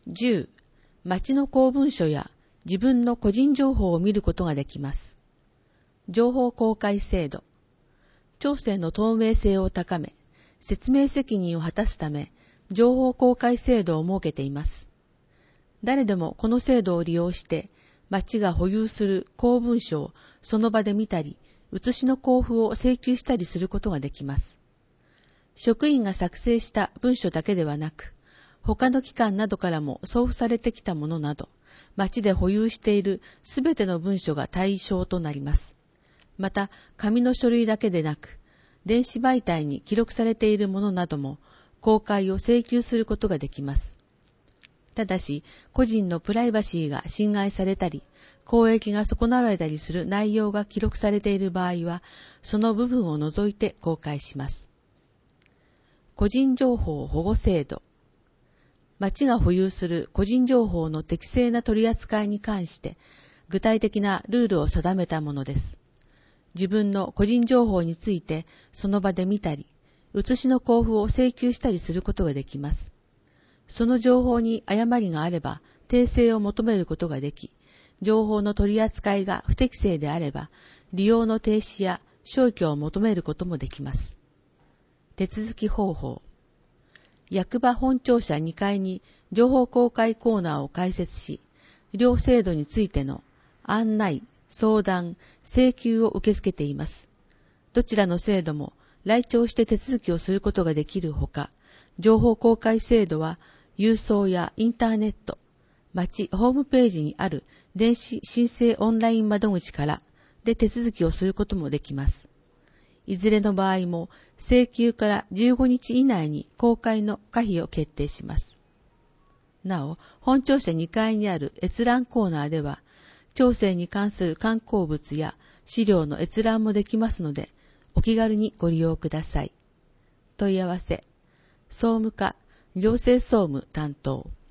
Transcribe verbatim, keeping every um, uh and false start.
じゅう、町の公文書や自分の個人情報を見ることができます。情報公開制度。町政の透明性を高め、説明責任を果たすため、情報公開制度を設けています。誰でもこの制度を利用して、町が保有する公文書をその場で見たり、写しの交付を請求したりすることができます。職員が作成した文書だけではなく、他の機関などからも送付されてきたものなど、町で保有しているすべての文書が対象となります。また、紙の書類だけでなく、電子媒体に記録されているものなども公開を請求することができます。ただし、個人のプライバシーが侵害されたり、公益が損なわれたりする内容が記録されている場合は、その部分を除いて公開します。個人情報保護制度。町が保有する個人情報の適正な取り扱いに関して、具体的なルールを定めたものです。自分の個人情報についてその場で見たり、写しの交付を請求したりすることができます。その情報に誤りがあれば訂正を求めることができ、情報の取り扱いが不適正であれば利用の停止や消去を求めることもできます。手続き方法。役場本庁舎にかいに情報公開コーナーを開設し、両制度についての案内、相談、請求を受け付けています。どちらの制度も来庁して手続きをすることができるほか、情報公開制度は郵送やインターネット、町ホームページにある電子申請オンライン窓口からで手続きをすることもできます。いずれの場合も請求からじゅうごにち以内に公開の可否を決定します。なお、本庁舎にかいにある閲覧コーナーでは、町政に関する刊行物や資料の閲覧もできますので、お気軽にご利用ください。問い合わせ、総務課、行政総務担当。